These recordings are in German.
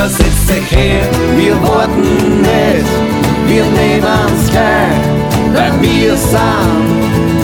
Oder setzt sich her, wir warten nicht, wir nehmen's gleich, weil wir sind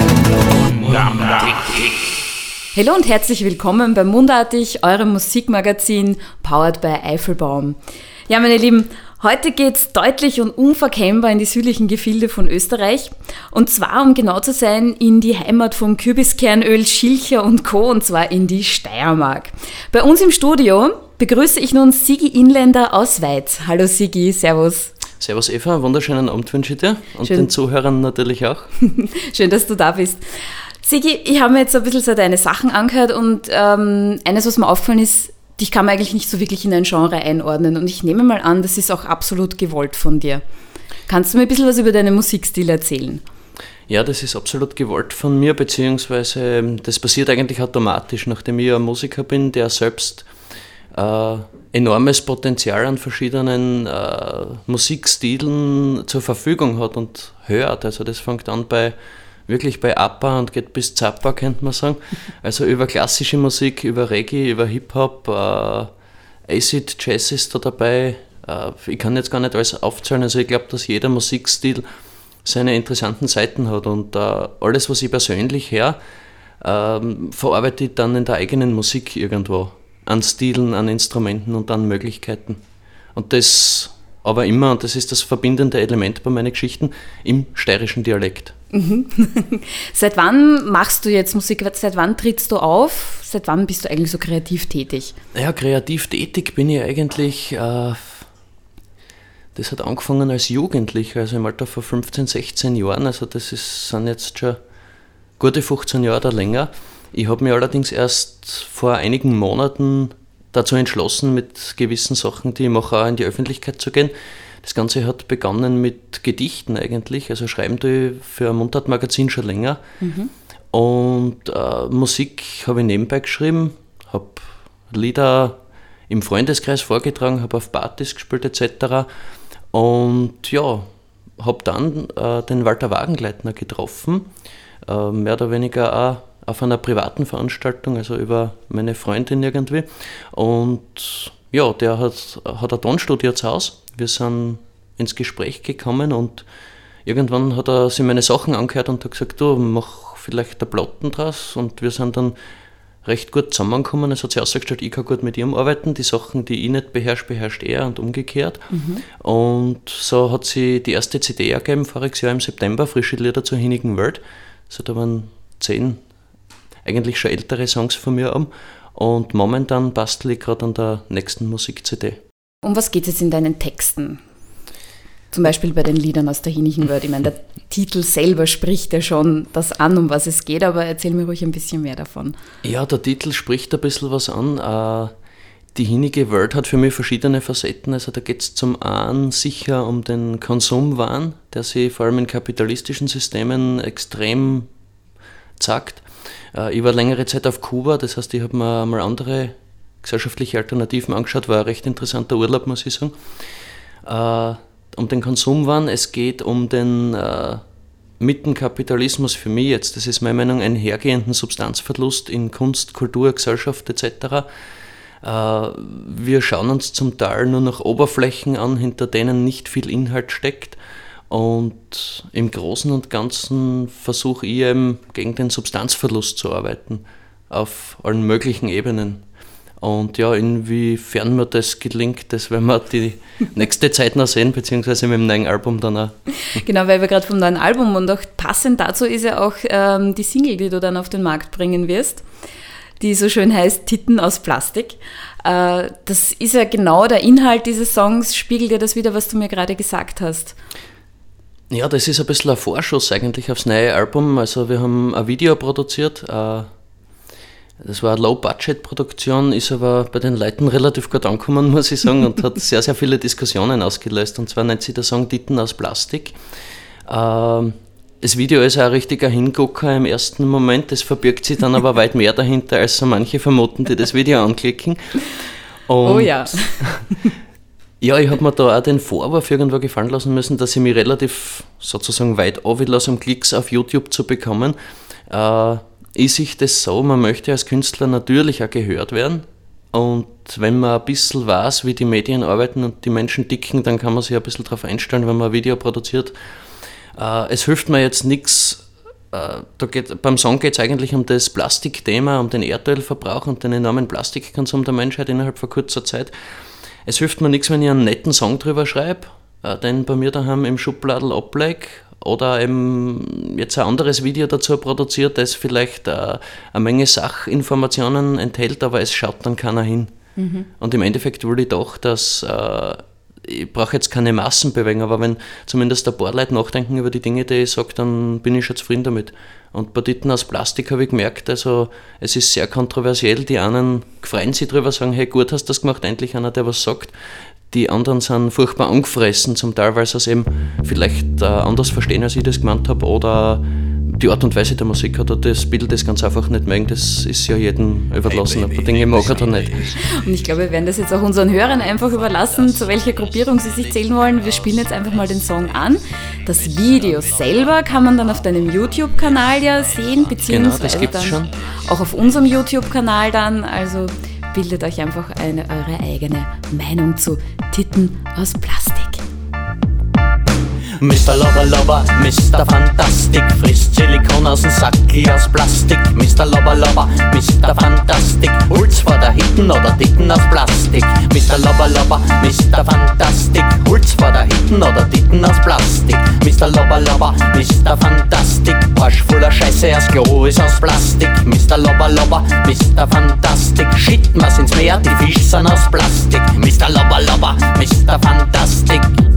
Mundartig. Hallo und herzlich willkommen bei Mundartig, eurem Musikmagazin, powered by Eifelbaum. Ja, meine Lieben, heute geht's deutlich und unverkennbar in die südlichen Gefilde von Österreich. Und zwar, um genau zu sein, in die Heimat vom Kürbiskernöl, Schilcher und Co., und zwar in die Steiermark. Bei uns im Studio begrüße ich nun Sigi Inländer aus Weiz. Hallo Sigi, servus. Servus Eva, wunderschönen Abend wünsche ich dir und den Zuhörern natürlich auch. Schön, dass du da bist. Sigi, ich habe mir jetzt ein bisschen so deine Sachen angehört und eines, was mir aufgefallen ist, dich kann man eigentlich nicht so wirklich in ein Genre einordnen und ich nehme mal an, das ist auch absolut gewollt von dir. Kannst du mir ein bisschen was über deinen Musikstil erzählen? Ja, das ist absolut gewollt von mir, beziehungsweise das passiert eigentlich automatisch, nachdem ich ein Musiker bin, der selbst enormes Potenzial an verschiedenen Musikstilen zur Verfügung hat und hört. Also das fängt an wirklich bei ABBA und geht bis Zappa, könnte man sagen. Also über klassische Musik, über Reggae, über Hip-Hop, Acid, Jazz ist da dabei. Ich kann jetzt gar nicht alles aufzählen, also ich glaube, dass jeder Musikstil seine interessanten Seiten hat und alles, was ich persönlich höre, verarbeite ich dann in der eigenen Musik irgendwo. An Stilen, an Instrumenten und an Möglichkeiten. Und das aber immer, und das ist das verbindende Element bei meinen Geschichten, im steirischen Dialekt. Mhm. Seit wann machst du jetzt Musik? Seit wann trittst du auf? Seit wann bist du eigentlich so kreativ tätig? Ja, kreativ tätig bin ich eigentlich, das hat angefangen als Jugendlicher, also im Alter von 15, 16 Jahren, also sind jetzt schon gute 15 Jahre oder länger. Ich habe mich allerdings erst vor einigen Monaten dazu entschlossen, mit gewissen Sachen, die ich mache, auch in die Öffentlichkeit zu gehen. Das Ganze hat begonnen mit Gedichten eigentlich, also schreiben tue ich für ein Mundart-Magazin schon länger. Mhm. Und Musik habe ich nebenbei geschrieben, habe Lieder im Freundeskreis vorgetragen, habe auf Partys gespielt etc. Und ja, habe dann den Walter Wagenleitner getroffen, mehr oder weniger auch auf einer privaten Veranstaltung, also über meine Freundin irgendwie. Und ja, der hat ein Tonstudio zu Hause. Wir sind ins Gespräch gekommen und irgendwann hat er sich meine Sachen angehört und hat gesagt, du, mach vielleicht eine Platten draus. Und wir sind dann recht gut zusammengekommen. Es hat sich herausgestellt, ich kann gut mit ihm arbeiten. Die Sachen, die ich nicht beherrscht er und umgekehrt. Mhm. Und so hat sie die erste CD ergeben, voriges Jahr im September, Frische Lieder zur hinnigen Welt. Also da waren 10 eigentlich schon ältere Songs von mir an und momentan bastel ich gerade an der nächsten Musik-CD. Um was geht es jetzt in deinen Texten? Zum Beispiel bei den Liedern aus der hinnigen Welt. Ich meine, der Titel selber spricht ja schon das an, um was es geht, aber erzähl mir ruhig ein bisschen mehr davon. Ja, der Titel spricht ein bisschen was an. Die hinnige Welt hat für mich verschiedene Facetten. Also da geht es zum einen sicher um den Konsumwahn, der sich vor allem in kapitalistischen Systemen extrem zeigt. Ich war längere Zeit auf Kuba, das heißt, ich habe mir mal andere gesellschaftliche Alternativen angeschaut, war ein recht interessanter Urlaub, muss ich sagen. Um den Konsumwahn, es geht um den mit dem Kapitalismus für mich jetzt, das ist meine Meinung, einhergehenden Substanzverlust in Kunst, Kultur, Gesellschaft etc. Wir schauen uns zum Teil nur noch Oberflächen an, hinter denen nicht viel Inhalt steckt. Und im Großen und Ganzen versuche ich eben gegen den Substanzverlust zu arbeiten, auf allen möglichen Ebenen. Und ja, inwiefern mir das gelingt, das werden wir die nächste Zeit noch sehen, beziehungsweise mit dem neuen Album dann auch. Genau, weil wir gerade vom neuen Album und auch passend dazu ist ja auch die Single, die du dann auf den Markt bringen wirst, die so schön heißt Titten aus Plastik. Das ist ja genau der Inhalt dieses Songs, spiegelt ja das wieder, was du mir gerade gesagt hast. Ja, das ist ein bisschen ein Vorschuss eigentlich aufs neue Album. Also wir haben ein Video produziert, das war eine Low-Budget-Produktion, ist aber bei den Leuten relativ gut angekommen, muss ich sagen, und hat sehr, sehr viele Diskussionen ausgelöst. Und zwar nennt sich der Song Titten aus Plastik. Das Video ist auch ein richtiger Hingucker im ersten Moment, das verbirgt sich dann aber weit mehr dahinter, als so manche vermuten, die das Video anklicken. Und oh ja. Ja, ich habe mir da auch den Vorwurf irgendwo gefallen lassen müssen, dass ich mich relativ sozusagen weit runterlasse, um Klicks auf YouTube zu bekommen. Ist sich das so, man möchte als Künstler natürlich auch gehört werden, Und wenn man ein bisschen weiß, wie die Medien arbeiten und die Menschen ticken, dann kann man sich ein bisschen darauf einstellen, wenn man ein Video produziert. Es hilft mir jetzt nichts. Beim Song geht es eigentlich um das Plastikthema, um den Erdölverbrauch und den enormen Plastikkonsum der Menschheit innerhalb von kurzer Zeit. Es hilft mir nichts, wenn ich einen netten Song drüber schreibe, den bei mir daheim im Schubladel ablege oder eben jetzt ein anderes Video dazu produziert, das vielleicht eine Menge Sachinformationen enthält, aber es schaut dann keiner hin. Und im Endeffekt will ich doch, dass ich brauche jetzt keine Massen bewegen, aber wenn zumindest ein paar Leute nachdenken über die Dinge, die ich sage, dann bin ich schon zufrieden damit. Und bei Titten aus Plastik habe ich gemerkt, also es ist sehr kontroversiell. Die einen freuen sich drüber, sagen, hey, gut hast du das gemacht, endlich einer, der was sagt. Die anderen sind furchtbar angefressen, zum Teil, weil sie es eben vielleicht anders verstehen, als ich das gemeint habe, oder die Art und Weise der Musik oder das Bild das ganz einfach nicht mögen. Das ist ja jedem überlassen, ob er Dinge mag oder nicht. Und ich glaube, wir werden das jetzt auch unseren Hörern einfach überlassen, zu welcher Gruppierung sie sich zählen wollen. Wir spielen jetzt einfach mal den Song an. Das Video selber kann man dann auf deinem YouTube-Kanal ja sehen, beziehungsweise das gibt's dann schon. Auch auf unserem YouTube-Kanal dann. Also bildet euch einfach eure eigene Meinung zu Titten aus Plastik. Mr. Lover Lover, Mr. Fantastic, frisst Silikon aus dem Sacki aus Plastik. Mr. Lover Lover, Mr. Fantastic, holt's vor der Hitten oder Titten aus Plastik. Mr. Lover Lover, Mr. Fantastic, holt's vor der Hitten oder Titten aus Plastik. Mr. Lover Lover, Mr. Fantastic, Arsch voller Scheiße, das Klo ist aus Plastik. Mr. Lover Lover, Mr. Fantastic, shitten wir's ins Meer, die Fische sind aus Plastik. Mr. Lover Lover, Mr. Fantastic.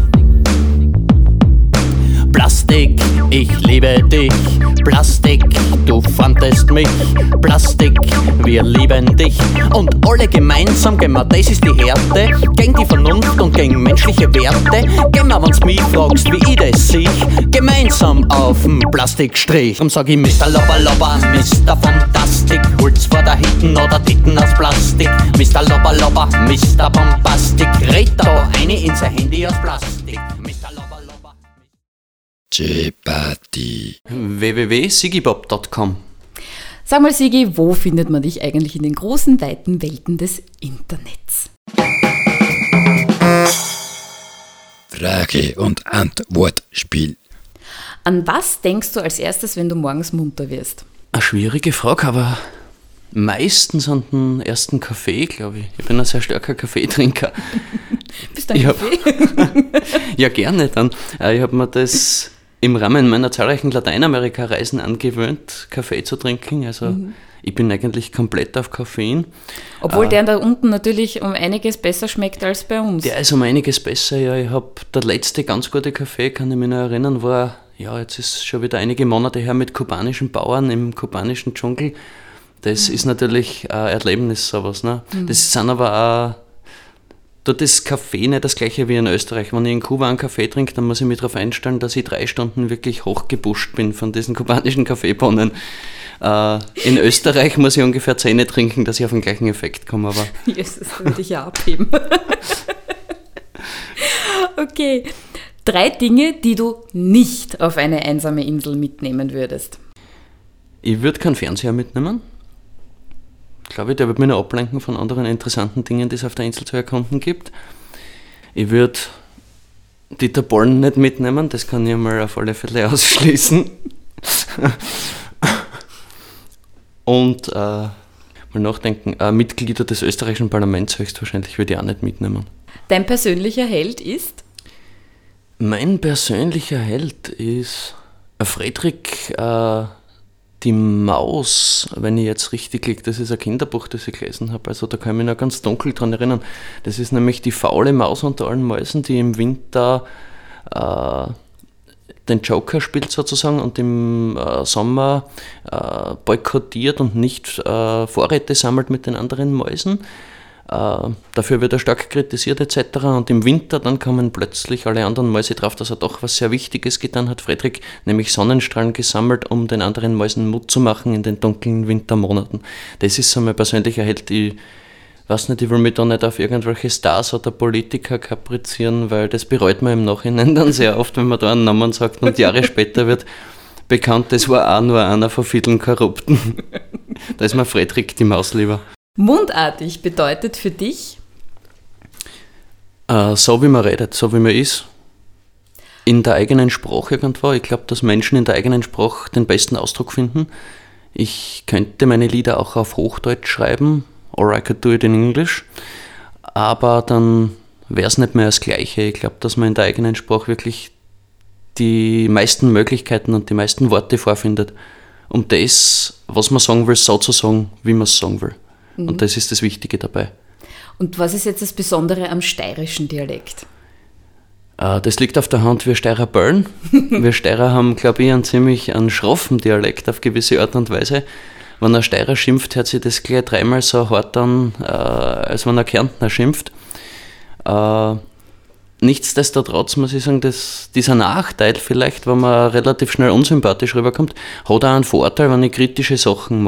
Plastik, ich liebe dich. Plastik, du fandest mich. Plastik, wir lieben dich. Und alle gemeinsam gehen wir, das ist die Härte, gegen die Vernunft und gegen menschliche Werte. Gehen wir, wenn's mich fragst, wie ich das sehe, gemeinsam auf'm Plastikstrich. Drum sag ich Mr. Lover Lover, Mr. Fantastic, holt's vor der Hitten oder Titten aus Plastik. Mr. Lover Lover, Mr. Bombastic, red da eine in sein Handy aus Plastik. Mr. Lover Lover. Jeopardy. www.sigibop.com. Sag mal, Sigi, wo findet man dich eigentlich in den großen, weiten Welten des Internets? Frage- und Antwortspiel. An was denkst du als erstes, wenn du morgens munter wirst? Eine schwierige Frage, aber meistens an den ersten Kaffee, glaube ich. Ich bin ein sehr starker Kaffeetrinker. Bist du ein Kaffee? Ja, gerne dann. Ich habe mir das im Rahmen meiner zahlreichen Lateinamerika-Reisen angewöhnt, Kaffee zu trinken. Also ich bin eigentlich komplett auf Koffein. Obwohl der da unten natürlich um einiges besser schmeckt als bei uns. Der ist um einiges besser, ja. Ich habe der letzte ganz gute Kaffee, kann ich mich noch erinnern, war, ja, jetzt ist schon wieder einige Monate her, mit kubanischen Bauern im kubanischen Dschungel. Das ist natürlich ein Erlebnis, sowas. Ne? Das sind aber auch, dort ist Kaffee nicht das gleiche wie in Österreich. Wenn ich in Kuba einen Kaffee trinke, dann muss ich mich darauf einstellen, dass ich 3 Stunden wirklich hochgepusht bin von diesen kubanischen Kaffeebohnen. In Österreich muss ich ungefähr 10 trinken, dass ich auf den gleichen Effekt komme. Aber Jesus, das würde ich ja abheben. Okay. 3 Dinge, die du nicht auf eine einsame Insel mitnehmen würdest. ich würde keinen Fernseher mitnehmen. Glaube ich, der wird mich noch ablenken von anderen interessanten Dingen, die es auf der Insel zu erkunden gibt. Ich würde Dieter Bohlen nicht mitnehmen, das kann ich mal auf alle Fälle ausschließen. Und mal nachdenken, Mitglieder des österreichischen Parlaments höchstwahrscheinlich würde ich auch nicht mitnehmen. Dein persönlicher Held ist? Mein persönlicher Held ist Friedrich die Maus, wenn ich jetzt richtig liege. Das ist ein Kinderbuch, das ich gelesen habe. Also da kann ich mich noch ganz dunkel dran erinnern. Das ist nämlich die faule Maus unter allen Mäusen, die im Winter den Joker spielt sozusagen und im Sommer boykottiert und nicht Vorräte sammelt mit den anderen Mäusen. Dafür wird er stark kritisiert etc. Und im Winter dann kommen plötzlich alle anderen Mäuse drauf, dass er doch was sehr Wichtiges getan hat. Friedrich nämlich Sonnenstrahlen gesammelt, um den anderen Mäusen Mut zu machen in den dunklen Wintermonaten. Das ist so mein persönlicher Held. Ich weiß nicht, ich will mich da nicht auf irgendwelche Stars oder Politiker kaprizieren, weil das bereut man im Nachhinein dann sehr oft, wenn man da einen Namen sagt und Jahre später wird bekannt, das war auch nur einer von vielen Korrupten. Da ist mir Friedrich die Maus lieber. Mundartig bedeutet für dich? So wie man redet, so wie man ist. In der eigenen Sprache irgendwo. Ich glaube, dass Menschen in der eigenen Sprache den besten Ausdruck finden. Ich könnte meine Lieder auch auf Hochdeutsch schreiben, or I could do it in English, aber dann wäre es nicht mehr das Gleiche. Ich glaube, dass man in der eigenen Sprache wirklich die meisten Möglichkeiten und die meisten Worte vorfindet, um das, was man sagen will, so zu sagen, wie man es sagen will. Und das ist das Wichtige dabei. Und was ist jetzt das Besondere am steirischen Dialekt? Das liegt auf der Hand, wir Steirer böllen. Wir Steirer haben, glaube ich, einen schroffen Dialekt auf gewisse Art und Weise. Wenn ein Steirer schimpft, hört sich das gleich dreimal so hart an, als wenn ein Kärntner schimpft. Nichtsdestotrotz muss ich sagen, dass dieser Nachteil vielleicht, wenn man relativ schnell unsympathisch rüberkommt, hat auch einen Vorteil, wenn ich kritische Sachen